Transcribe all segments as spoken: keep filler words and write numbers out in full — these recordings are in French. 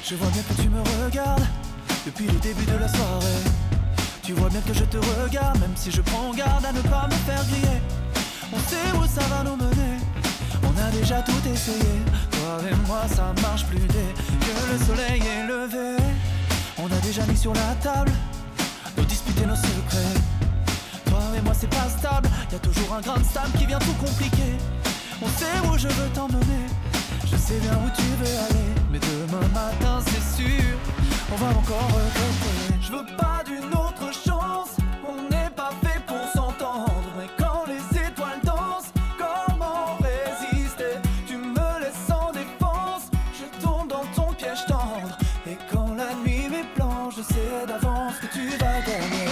Je vois bien que tu me regardes depuis le début de la soirée. Tu vois bien que je te regarde, même si je prends garde à ne pas me faire griller. On sait où ça va nous mener, on a déjà tout essayé. Toi et moi ça marche plus dès que le soleil est levé. On a déjà mis sur la table nos disputes et nos secrets. Toi et moi c'est pas stable, y'a toujours un grain de sable qui vient tout compliquer. On sait où je veux t'emmener, je sais bien où tu veux aller. Mais demain matin c'est sûr, on va encore regretter. Je veux pas d'une autre chance, on n'est pas fait pour s'entendre. Mais quand les étoiles dansent, comment résister? Tu me laisses sans défense, je tombe dans ton piège tendre. Et quand la nuit m'est blanche, je sais d'avance que tu vas gagner.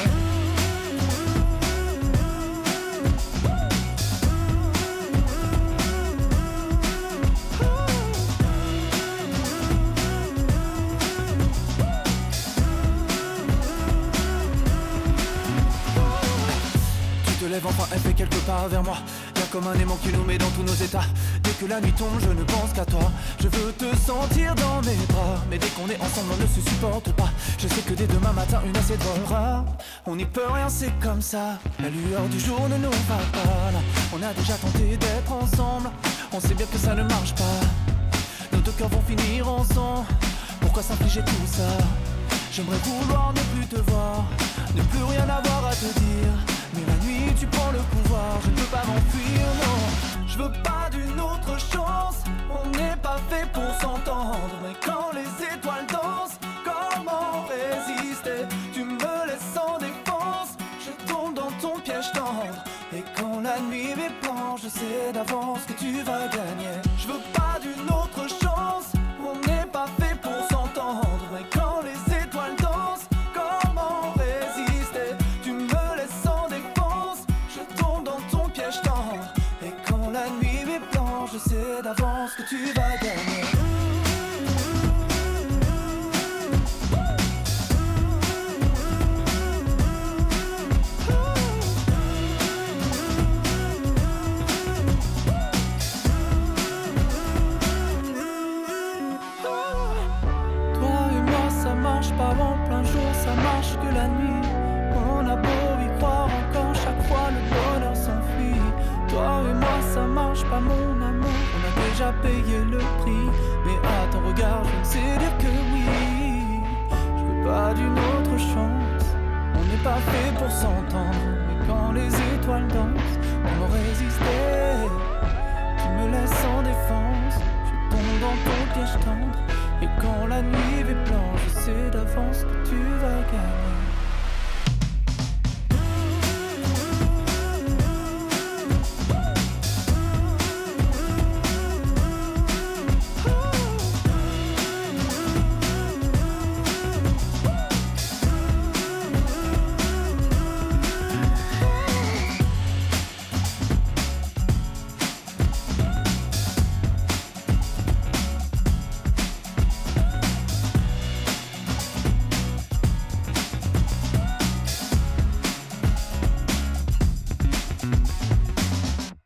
Enfin elle fait quelques pas vers moi. Y'a comme un aimant qui nous met dans tous nos états. Dès que la nuit tombe je ne pense qu'à toi. Je veux te sentir dans mes bras. Mais dès qu'on est ensemble on ne se supporte pas. Je sais que dès demain matin une assiette volera. On n'y peut rien, c'est comme ça. La lueur du jour ne nous va pas là. On a déjà tenté d'être ensemble, on sait bien que ça ne marche pas. Nos deux cœurs vont finir ensemble. Pourquoi s'infliger tout ça? J'aimerais vouloir ne plus te voir, ne plus rien avoir à te dire. Mais la nuit tu prends le pouvoir, je ne peux pas m'enfuir, non. Je veux pas d'une autre chance, on n'est pas fait pour s'entendre. Mais quand les étoiles dansent, comment résister? Tu me laisses sans défense, je tombe dans ton piège tendre. Et quand la nuit m'est blanche, je sais d'avance que tu vas gagner. Je veux pas d'une autre chance, on n'est pas fait pour s'entendre. Mais quand les étoiles dansent, comment résister? Tu me laisses sans défense, je tombe dans ton piège tendre. Et quand la nuit m'est blanche, je sais d'avance que tu vas gagner. Pas en plein jour, ça marche que la nuit. On a beau y croire encore, chaque fois le bonheur s'enfuit. Toi et moi ça marche pas mon amour, on a déjà payé le prix. Mais à ton regard je ne sais dire que oui. Je veux pas d'une autre chance, on n'est pas fait pour s'entendre. Mais quand les étoiles dansent, comment résister? Tu me laisses sans défense, je tombe dans ton piège tendre. Et quand la nuit est blanche, je sais d'avance que tu vas